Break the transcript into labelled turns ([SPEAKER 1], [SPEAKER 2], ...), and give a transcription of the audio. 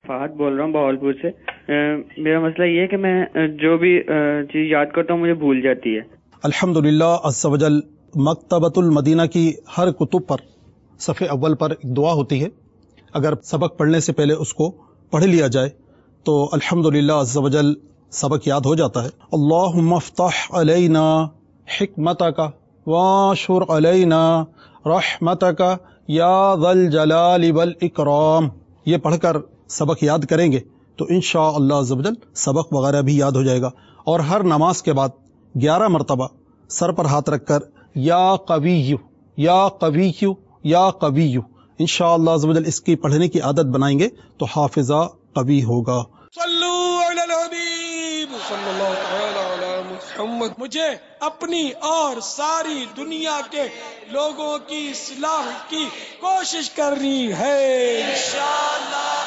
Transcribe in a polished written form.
[SPEAKER 1] فہد بول رہا ہوں بہاولپور سے. میرا مسئلہ یہ ہے کہ میں جو بھی چیز یاد کرتا ہوں مجھے بھول جاتی ہے.
[SPEAKER 2] الحمدللہ عز و جل مکتبۃ المدینہ کی ہر کتب پر صفحے اول پر ایک دعا ہوتی ہے. اگر سبق پڑھنے سے پہلے اس کو پڑھ لیا جائے تو الحمدللہ عز و جل سبق یاد ہو جاتا ہے. اللہم افتح علینا حکمتک واشر علینا رحمتک یا ذا الجلال والاکرام. یہ پڑھ کر سبق یاد کریں گے تو انشاءاللہ عز و جل سبق وغیرہ بھی یاد ہو جائے گا. اور ہر نماز کے بعد 11 مرتبہ سر پر ہاتھ رکھ کر یا قوی یا قوی یا قوی انشاءاللہ عز و جل اس کی پڑھنے کی عادت بنائیں گے تو حافظہ قوی ہوگا.
[SPEAKER 3] صلو علی الحبیب صلی اللہ تعالی علی محمد. مجھے اپنی اور ساری دنیا کے لوگوں کی اصلاح کی کوشش کرنی ہے انشاءاللہ.